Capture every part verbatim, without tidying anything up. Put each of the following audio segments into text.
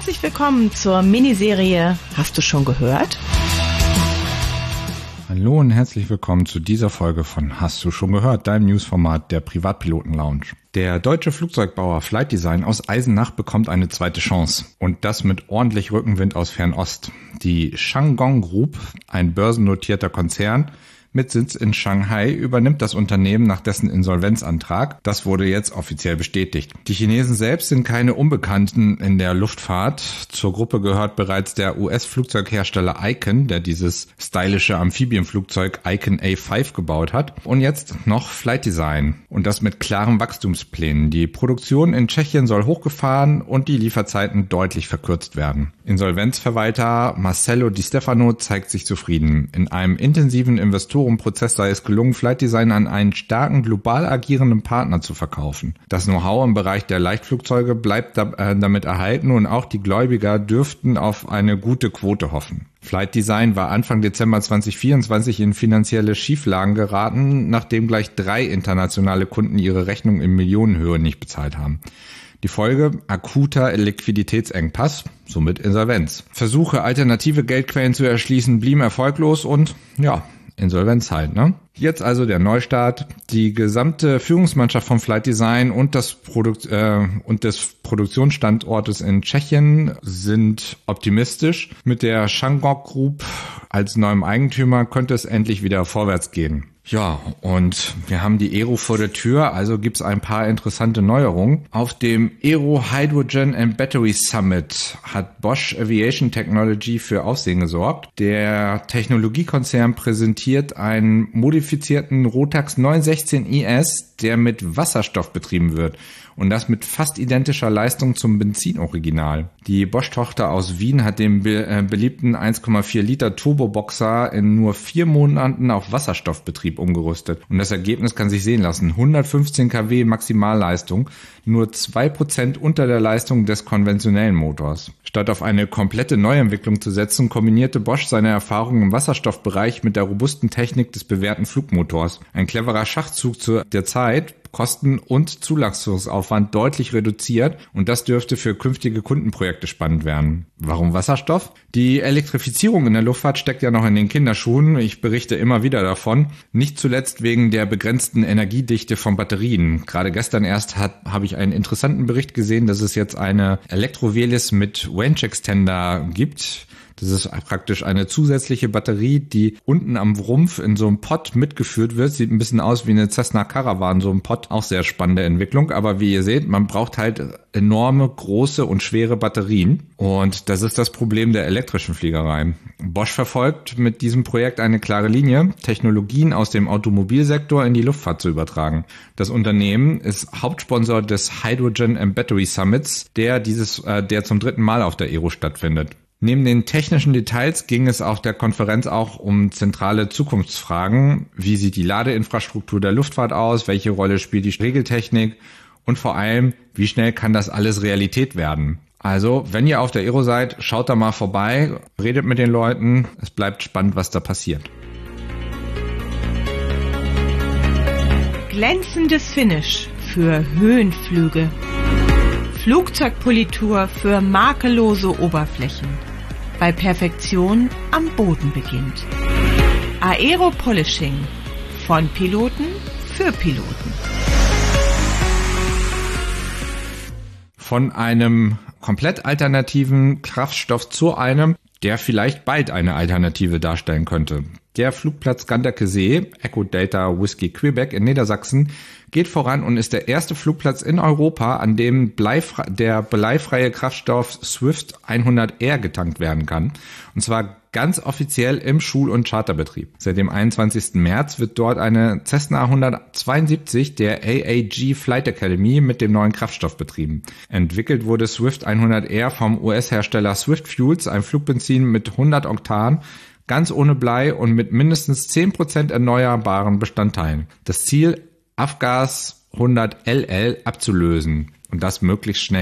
Herzlich willkommen zur Miniserie Hast du schon gehört? Hallo und herzlich willkommen zu dieser Folge von Hast du schon gehört, deinem Newsformat der Privatpiloten-Lounge. Der deutsche Flugzeugbauer Flight Design aus Eisenach bekommt eine zweite Chance. Und das mit ordentlich Rückenwind aus Fernost. Die Shandong Group, ein börsennotierter Konzern mit Sitz in Shanghai, übernimmt das Unternehmen nach dessen Insolvenzantrag. Das wurde jetzt offiziell bestätigt. Die Chinesen selbst sind keine Unbekannten in der Luftfahrt. Zur Gruppe gehört bereits der U S-Flugzeughersteller Icon, der dieses stylische Amphibienflugzeug Icon A fünf gebaut hat. Und jetzt noch Flight Design. Und das mit klaren Wachstumsplänen. Die Produktion in Tschechien soll hochgefahren und die Lieferzeiten deutlich verkürzt werden. Insolvenzverwalter Marcello Di Stefano zeigt sich zufrieden. In einem intensiven Investorenprozess sei es gelungen, Flight Design an einen starken, global agierenden Partner zu verkaufen. Das Know-how im Bereich der Leichtflugzeuge bleibt damit erhalten und auch die Gläubiger dürften auf eine gute Quote hoffen. Flight Design war Anfang Dezember zwanzig vierundzwanzig in finanzielle Schieflagen geraten, nachdem gleich drei internationale Kunden ihre Rechnung in Millionenhöhe nicht bezahlt haben. Die Folge: akuter Liquiditätsengpass, somit Insolvenz. Versuche, alternative Geldquellen zu erschließen, blieben erfolglos und ja, Insolvenz halt, ne? Jetzt also der Neustart. Die gesamte Führungsmannschaft von Flight Design und das Produkt äh, und des Produktionsstandortes in Tschechien sind optimistisch. Mit der Shandong Group als neuem Eigentümer könnte es endlich wieder vorwärts gehen. Ja, und wir haben die Aero vor der Tür, also gibt's ein paar interessante Neuerungen. Auf dem Aero Hydrogen and Battery Summit hat Bosch Aviation Technology für Aufsehen gesorgt. Der Technologiekonzern präsentiert einen modifizierten Rotax neun sechzehn I S, der mit Wasserstoff betrieben wird. Und das mit fast identischer Leistung zum Benzinoriginal. Die Bosch-Tochter aus Wien hat den be- äh, beliebten eins Komma vier Liter Turboboxer in nur vier Monaten auf Wasserstoffbetrieb umgerüstet. Und das Ergebnis kann sich sehen lassen. hundertfünfzehn Kilowatt Maximalleistung, nur zwei Prozent unter der Leistung des konventionellen Motors. Statt auf eine komplette Neuentwicklung zu setzen, kombinierte Bosch seine Erfahrungen im Wasserstoffbereich mit der robusten Technik des bewährten Flugmotors. Ein cleverer Schachzug zu der Zeit, Kosten- und Zulassungsaufwand deutlich reduziert und das dürfte für künftige Kundenprojekte spannend werden. Warum Wasserstoff? Die Elektrifizierung in der Luftfahrt steckt ja noch in den Kinderschuhen. Ich berichte immer wieder davon. Nicht zuletzt wegen der begrenzten Energiedichte von Batterien. Gerade gestern erst hat, habe ich einen interessanten Bericht gesehen, dass es jetzt eine Elektrovelis mit Range Extender gibt. Das ist praktisch eine zusätzliche Batterie, die unten am Rumpf in so einem Pod mitgeführt wird. Sieht ein bisschen aus wie eine Cessna Caravan, so ein Pod. Auch sehr spannende Entwicklung. Aber wie ihr seht, man braucht halt enorme, große und schwere Batterien. Und das ist das Problem der elektrischen Fliegerei. Bosch verfolgt mit diesem Projekt eine klare Linie, Technologien aus dem Automobilsektor in die Luftfahrt zu übertragen. Das Unternehmen ist Hauptsponsor des Hydrogen and Battery Summits, der dieses, äh, der zum dritten Mal auf der Aero stattfindet. Neben den technischen Details ging es auf der Konferenz auch um zentrale Zukunftsfragen. Wie sieht die Ladeinfrastruktur der Luftfahrt aus? Welche Rolle spielt die Regeltechnik? Und vor allem, wie schnell kann das alles Realität werden? Also, wenn ihr auf der Aero seid, schaut da mal vorbei, redet mit den Leuten. Es bleibt spannend, was da passiert. Glänzendes Finish für Höhenflüge. Flugzeugpolitur für makellose Oberflächen. Bei Perfektion am Boden beginnt. Aero Polishing. Von Piloten für Piloten. Von einem komplett alternativen Kraftstoff zu einem, der vielleicht bald eine Alternative darstellen könnte. Der Flugplatz Ganderkesee, Echo Delta Whiskey Quebec in Niedersachsen, geht voran und ist der erste Flugplatz in Europa, an dem bleifre- der bleifreie Kraftstoff Swift hundert R getankt werden kann. Und zwar ganz offiziell im Schul- und Charterbetrieb. Seit dem einundzwanzigsten März wird dort eine Cessna hundertzweiundsiebzig der A A G Flight Academy mit dem neuen Kraftstoff betrieben. Entwickelt wurde Swift hundert R vom U S-Hersteller Swift Fuels, ein Flugbenzin mit hundert Oktan, ganz ohne Blei und mit mindestens zehn Prozent erneuerbaren Bestandteilen. Das Ziel: Avgas hundert L L abzulösen und das möglichst schnell.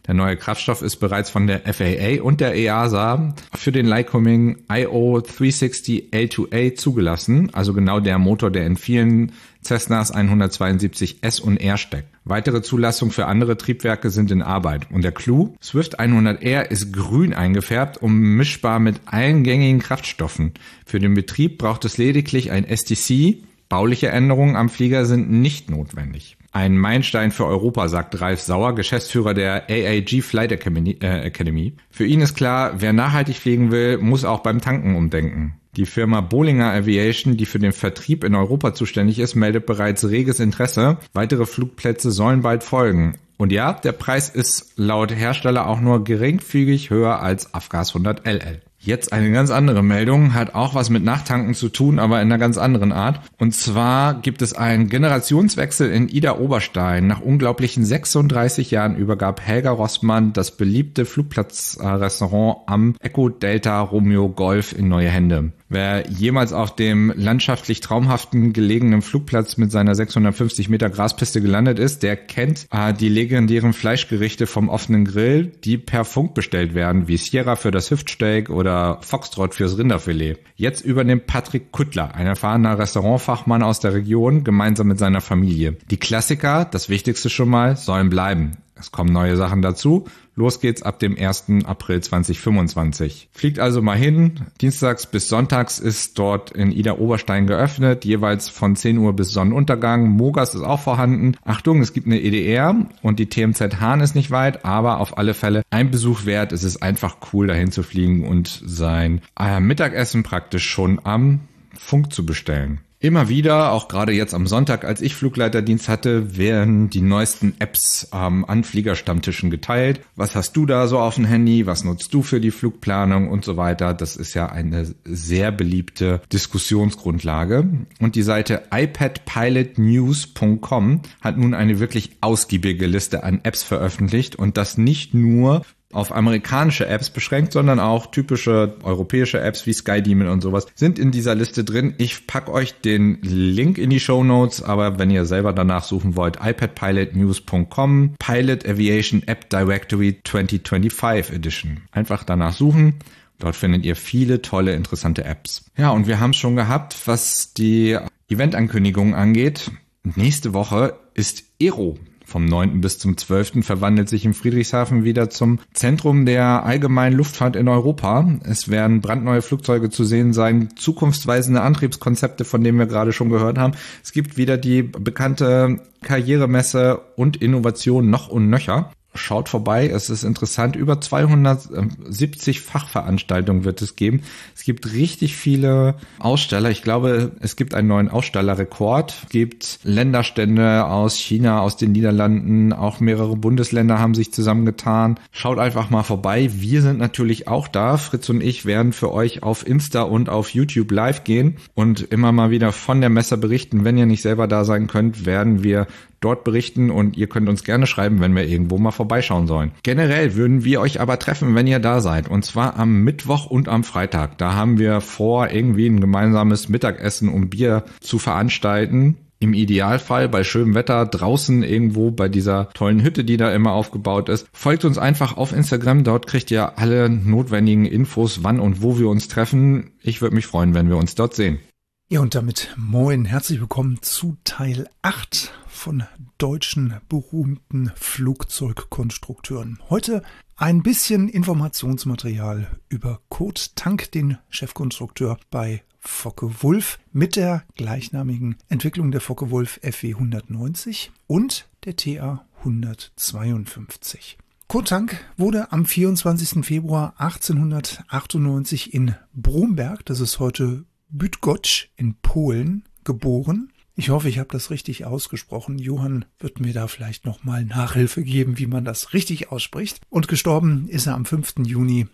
Der neue Kraftstoff ist bereits von der F A A und der E A S A für den Lycoming I O dreihundertsechzig A zwei A zugelassen, also genau der Motor, der in vielen Cessnas hundertzweiundsiebzig S und R steckt. Weitere Zulassungen für andere Triebwerke sind in Arbeit. Und der Clou? Swift hundert R ist grün eingefärbt und mischbar mit allen gängigen Kraftstoffen. Für den Betrieb braucht es lediglich ein S T C. Bauliche Änderungen am Flieger sind nicht notwendig. Ein Meilenstein für Europa, sagt Ralf Sauer, Geschäftsführer der A A G Flight Academy, äh, Academy. Für ihn ist klar, wer nachhaltig fliegen will, muss auch beim Tanken umdenken. Die Firma Bollinger Aviation, die für den Vertrieb in Europa zuständig ist, meldet bereits reges Interesse. Weitere Flugplätze sollen bald folgen. Und ja, der Preis ist laut Hersteller auch nur geringfügig höher als Avgas hundert L L. Jetzt eine ganz andere Meldung, hat auch was mit Nachtanken zu tun, aber in einer ganz anderen Art. Und zwar gibt es einen Generationswechsel in Idar-Oberstein. Nach unglaublichen sechsunddreißig Jahren übergab Helga Rossmann das beliebte Flugplatzrestaurant am Echo Delta Romeo Golf in neue Hände. Wer jemals auf dem landschaftlich traumhaften gelegenen Flugplatz mit seiner sechshundertfünfzig Meter Graspiste gelandet ist, der kennt äh, die legendären Fleischgerichte vom offenen Grill, die per Funk bestellt werden, wie Sierra für das Hüftsteak oder Foxtrot fürs Rinderfilet. Jetzt übernimmt Patrick Kuttler, ein erfahrener Restaurantfachmann aus der Region, gemeinsam mit seiner Familie. Die Klassiker, das Wichtigste schon mal, sollen bleiben. Es kommen neue Sachen dazu. Los geht's ab dem ersten April zweitausendfünfundzwanzig. Fliegt also mal hin. Dienstags bis sonntags ist dort in Idar-Oberstein geöffnet, jeweils von zehn Uhr bis Sonnenuntergang. Mogas ist auch vorhanden. Achtung, es gibt eine E D R und die T M Z Hahn ist nicht weit, aber auf alle Fälle ein Besuch wert. Es ist einfach cool, dahin zu fliegen und sein äh, Mittagessen praktisch schon am Funk zu bestellen. Immer wieder, auch gerade jetzt am Sonntag, als ich Flugleiterdienst hatte, werden die neuesten Apps ähm, an Fliegerstammtischen geteilt. Was hast du da so auf dem Handy? Was nutzt du für die Flugplanung und so weiter? Das ist ja eine sehr beliebte Diskussionsgrundlage. Und die Seite i p a d pilot news punkt com hat nun eine wirklich ausgiebige Liste an Apps veröffentlicht und das nicht nur auf amerikanische Apps beschränkt, sondern auch typische europäische Apps wie SkyDemon und sowas sind in dieser Liste drin. Ich pack euch den Link in die Shownotes, aber wenn ihr selber danach suchen wollt, i p a d pilot news punkt com, Pilot Aviation App Directory zwanzig fünfundzwanzig Edition. Einfach danach suchen. Dort findet ihr viele tolle, interessante Apps. Ja, und wir haben es schon gehabt, was die Eventankündigungen angeht. Nächste Woche ist Aero. Vom neunten bis zum zwölften verwandelt sich in Friedrichshafen wieder zum Zentrum der allgemeinen Luftfahrt in Europa. Es werden brandneue Flugzeuge zu sehen sein, zukunftsweisende Antriebskonzepte, von denen wir gerade schon gehört haben. Es gibt wieder die bekannte Karrieremesse und Innovation noch und nöcher. Schaut vorbei, es ist interessant. Über zweihundertsiebzig Fachveranstaltungen wird es geben. Es gibt richtig viele Aussteller. Ich glaube, es gibt einen neuen Ausstellerrekord. Es gibt Länderstände aus China, aus den Niederlanden. Auch mehrere Bundesländer haben sich zusammengetan. Schaut einfach mal vorbei. Wir sind natürlich auch da. Fritz und ich werden für euch auf Insta und auf YouTube live gehen und immer mal wieder von der Messe berichten. Wenn ihr nicht selber da sein könnt, werden wir dort berichten und ihr könnt uns gerne schreiben, wenn wir irgendwo mal vorbeischauen sollen. Generell würden wir euch aber treffen, wenn ihr da seid, und zwar am Mittwoch und am Freitag. Da haben wir vor, irgendwie ein gemeinsames Mittagessen und Bier zu veranstalten. Im Idealfall bei schönem Wetter draußen irgendwo bei dieser tollen Hütte, die da immer aufgebaut ist. Folgt uns einfach auf Instagram, dort kriegt ihr alle notwendigen Infos, wann und wo wir uns treffen. Ich würde mich freuen, wenn wir uns dort sehen. Ja, und damit moin, herzlich willkommen zu Teil acht von deutschen berühmten Flugzeugkonstrukteuren. Heute ein bisschen Informationsmaterial über Kurt Tank, den Chefkonstrukteur bei Focke-Wulf, mit der gleichnamigen Entwicklung der Focke-Wulf F W hundertneunzig und der T A hundertzweiundfünfzig. Kurt Tank wurde am vierundzwanzigsten Februar achtzehnhundertachtundneunzig in Bromberg, das ist heute Bydgoszcz in Polen, geboren. Ich hoffe, ich habe das richtig ausgesprochen. Johann wird mir da vielleicht nochmal Nachhilfe geben, wie man das richtig ausspricht. Und gestorben ist er am fünften Juni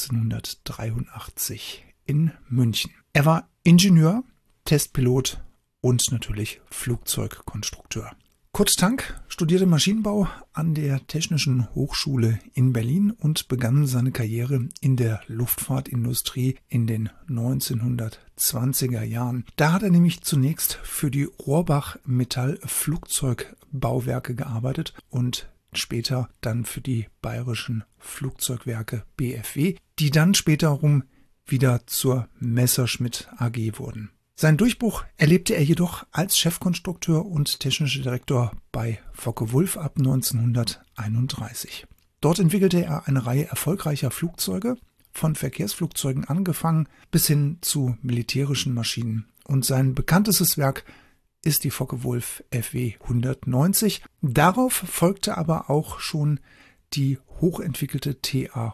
neunzehnhundertdreiundachtzig in München. Er war Ingenieur, Testpilot und natürlich Flugzeugkonstrukteur. Kurt Tank studierte Maschinenbau an der Technischen Hochschule in Berlin und begann seine Karriere in der Luftfahrtindustrie in den neunzehnhundertzwanziger Jahren. Da hat er nämlich zunächst für die Rohrbach Metall Flugzeugbauwerke gearbeitet und später dann für die Bayerischen Flugzeugwerke B F W, die dann späterum wieder zur Messerschmitt A G wurden. Seinen Durchbruch erlebte er jedoch als Chefkonstrukteur und technischer Direktor bei Focke-Wulf ab neunzehnhunderteinunddreißig. Dort entwickelte er eine Reihe erfolgreicher Flugzeuge, von Verkehrsflugzeugen angefangen bis hin zu militärischen Maschinen. Und sein bekanntestes Werk ist die Focke-Wulf F W hundertneunzig. Darauf folgte aber auch schon die hochentwickelte T A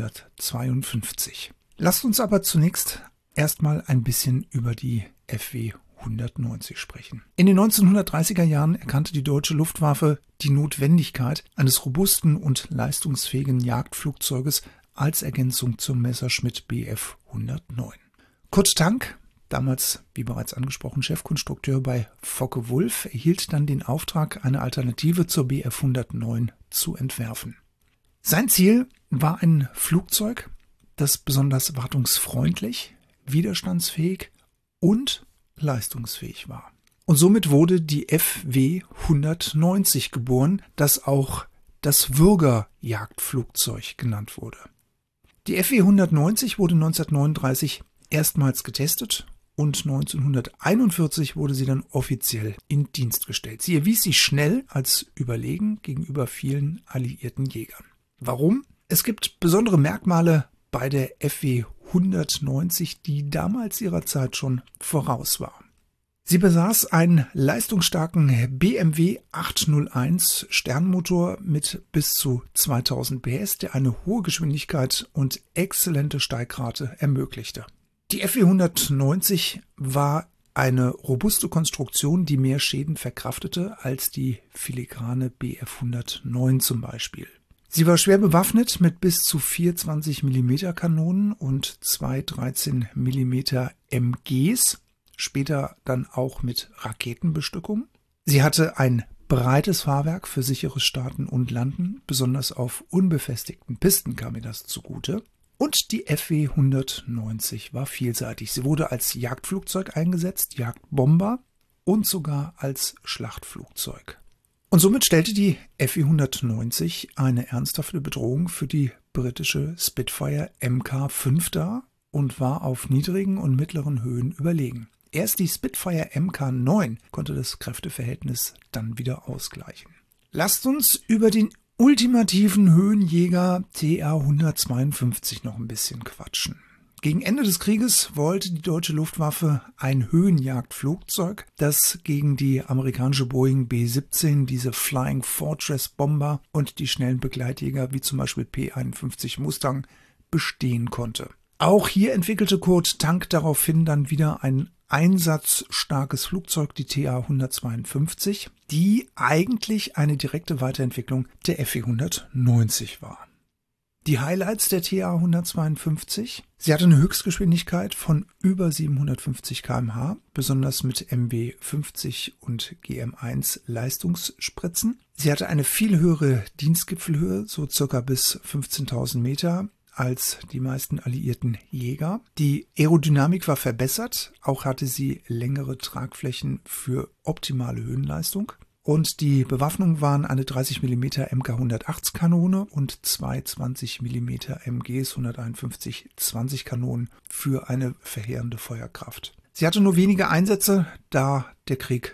hundertzweiundfünfzig. Lasst uns aber zunächst erstmal ein bisschen über die F W hundertneunzig sprechen. In den neunzehnhundertdreißiger Jahren erkannte die deutsche Luftwaffe die Notwendigkeit eines robusten und leistungsfähigen Jagdflugzeuges als Ergänzung zum Messerschmitt B F hundertneun. Kurt Tank, damals, wie bereits angesprochen, Chefkonstrukteur bei Focke-Wulf, erhielt dann den Auftrag, eine Alternative zur B F hundertneun zu entwerfen. Sein Ziel war ein Flugzeug, das besonders wartungsfreundlich, widerstandsfähig und leistungsfähig war. Und somit wurde die F W hundertneunzig geboren, das auch das Würger-Jagdflugzeug genannt wurde. Die F W hundertneunzig wurde neunzehnhundertneununddreißig erstmals getestet und neunzehnhunderteinundvierzig wurde sie dann offiziell in Dienst gestellt. Sie erwies sich schnell als überlegen gegenüber vielen alliierten Jägern. Warum? Es gibt besondere Merkmale bei der F W hundertneunzig, die damals ihrer Zeit schon voraus war. Sie besaß einen leistungsstarken B M W achthunderteins Sternmotor mit bis zu zweitausend P S, der eine hohe Geschwindigkeit und exzellente Steigrate ermöglichte. Die F W hundertneunzig war eine robuste Konstruktion, die mehr Schäden verkraftete als die filigrane B F hundertneun zum Beispiel. Sie war schwer bewaffnet mit bis zu vier zwanzig Millimeter Kanonen und zwei dreizehn Millimeter M Gs, später dann auch mit Raketenbestückung. Sie hatte ein breites Fahrwerk für sicheres Starten und Landen, besonders auf unbefestigten Pisten kam ihr das zugute. Und die F W hundertneunzig war vielseitig. Sie wurde als Jagdflugzeug eingesetzt, Jagdbomber und sogar als Schlachtflugzeug. Und somit stellte die F W hundertneunzig eine ernsthafte Bedrohung für die britische Spitfire M K fünf dar und war auf niedrigen und mittleren Höhen überlegen. Erst die Spitfire M K neun konnte das Kräfteverhältnis dann wieder ausgleichen. Lasst uns über den ultimativen Höhenjäger T A hundertzweiundfünfzig noch ein bisschen quatschen. Gegen Ende des Krieges wollte die deutsche Luftwaffe ein Höhenjagdflugzeug, das gegen die amerikanische Boeing B siebzehn, diese Flying Fortress Bomber und die schnellen Begleitjäger wie zum Beispiel P einundfünfzig Mustang bestehen konnte. Auch hier entwickelte Kurt Tank daraufhin dann wieder ein einsatzstarkes Flugzeug, die T A hundertzweiundfünfzig, die eigentlich eine direkte Weiterentwicklung der F W hundertneunzig war. Die Highlights der T A hundertzweiundfünfzig: Sie hatte eine Höchstgeschwindigkeit von über siebenhundertfünfzig Kilometer pro Stunde, besonders mit M W fünfzig und G M eins Leistungsspritzen. Sie hatte eine viel höhere Dienstgipfelhöhe, so circa bis fünfzehntausend Meter, als die meisten alliierten Jäger. Die Aerodynamik war verbessert, auch hatte sie längere Tragflächen für optimale Höhenleistung. Und die Bewaffnung waren eine dreißig Millimeter M K hundertachtzig Kanone und zwei zwanzig Millimeter M Gs hunderteinundfünfzig zwanzig Kanonen für eine verheerende Feuerkraft. Sie hatte nur wenige Einsätze, da der Krieg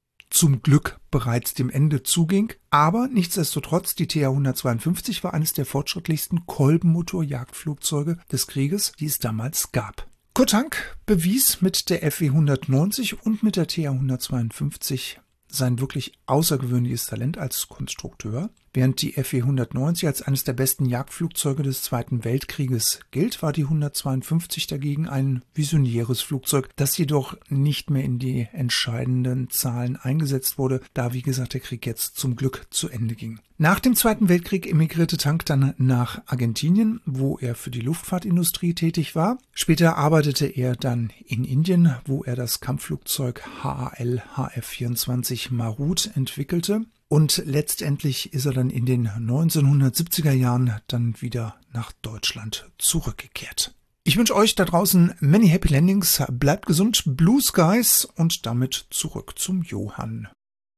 zum Glück bereits dem Ende zuging. Aber nichtsdestotrotz, die T A hundertzweiundfünfzig war eines der fortschrittlichsten Kolbenmotor-Jagdflugzeuge des Krieges, die es damals gab. Kurt Tank bewies mit der F W hundertneunzig und mit der T A hundertzweiundfünfzig sein wirklich außergewöhnliches Talent als Konstrukteur. Während die F W hundertneunzig als eines der besten Jagdflugzeuge des Zweiten Weltkrieges gilt, war die hundertzweiundfünfzig dagegen ein visionäres Flugzeug, das jedoch nicht mehr in die entscheidenden Zahlen eingesetzt wurde, da wie gesagt der Krieg jetzt zum Glück zu Ende ging. Nach dem Zweiten Weltkrieg emigrierte Tank dann nach Argentinien, wo er für die Luftfahrtindustrie tätig war. Später arbeitete er dann in Indien, wo er das Kampfflugzeug H A L H F vierundzwanzig Marut entwickelte. Und letztendlich ist er dann in den neunzehnhundertsiebziger Jahren dann wieder nach Deutschland zurückgekehrt. Ich wünsche euch da draußen many happy landings, bleibt gesund, Blue Skies und damit zurück zum Johann.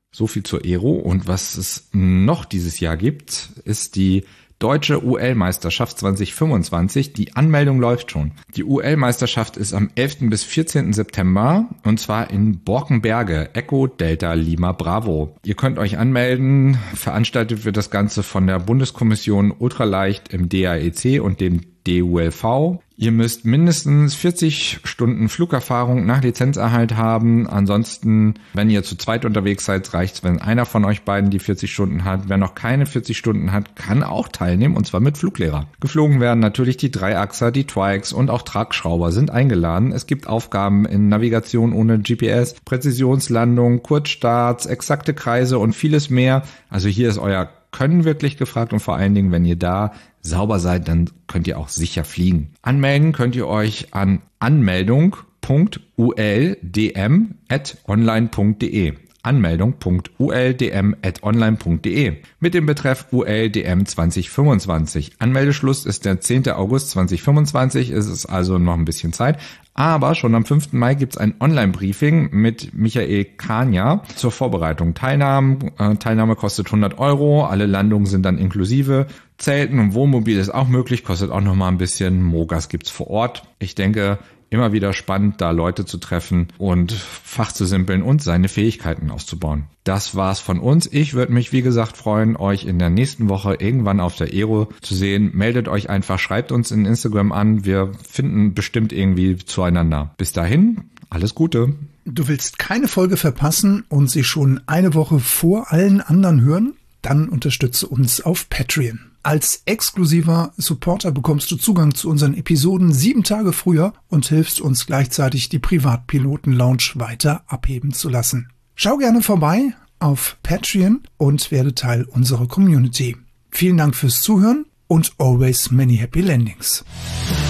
So viel zur Aero. Und was es noch dieses Jahr gibt, ist die Deutsche U L-Meisterschaft zwanzig fünfundzwanzig. Die Anmeldung läuft schon. Die U L-Meisterschaft ist am elften bis vierzehnten September und zwar in Borkenberge, Echo Delta Lima Bravo. Ihr könnt euch anmelden. Veranstaltet wird das Ganze von der Bundeskommission Ultraleicht im D A E C und dem D U L V. Ihr müsst mindestens vierzig Stunden Flugerfahrung nach Lizenzerhalt haben. Ansonsten, wenn ihr zu zweit unterwegs seid, reicht's, wenn einer von euch beiden die vierzig Stunden hat. Wer noch keine vierzig Stunden hat, kann auch teilnehmen, und zwar mit Fluglehrer. Geflogen werden natürlich die Dreiachser, die Twikes und auch Tragschrauber sind eingeladen. Es gibt Aufgaben in Navigation ohne G P S, Präzisionslandung, Kurzstarts, exakte Kreise und vieles mehr. Also hier ist euer Können wirklich gefragt, und vor allen Dingen, wenn ihr da sauber seid, dann könnt ihr auch sicher fliegen. Anmelden könnt ihr euch an anmeldung punkt u l d m at online punkt d e. anmeldung punkt u l d m at online punkt d e mit dem Betreff U L D M zwanzig fünfundzwanzig. Anmeldeschluss ist der zehnten August zweitausendfünfundzwanzig, es ist also noch ein bisschen Zeit. Aber schon am fünften Mai gibt's ein Online-Briefing mit Michael Kania zur Vorbereitung. Teilnahme, äh, Teilnahme kostet hundert Euro, alle Landungen sind dann inklusive. Zelten und Wohnmobil ist auch möglich, kostet auch noch mal ein bisschen. Mogas gibt's vor Ort. Ich denke, immer wieder spannend, da Leute zu treffen und fachzusimpeln und seine Fähigkeiten auszubauen. Das war's von uns. Ich würde mich, wie gesagt, freuen, euch in der nächsten Woche irgendwann auf der Aero zu sehen. Meldet euch einfach, schreibt uns in Instagram an. Wir finden bestimmt irgendwie zueinander. Bis dahin, alles Gute. Du willst keine Folge verpassen und sie schon eine Woche vor allen anderen hören? Dann unterstütze uns auf Patreon. Als exklusiver Supporter bekommst du Zugang zu unseren Episoden sieben Tage früher und hilfst uns gleichzeitig, die Privatpiloten-Lounge weiter abheben zu lassen. Schau gerne vorbei auf Patreon und werde Teil unserer Community. Vielen Dank fürs Zuhören und always many happy landings.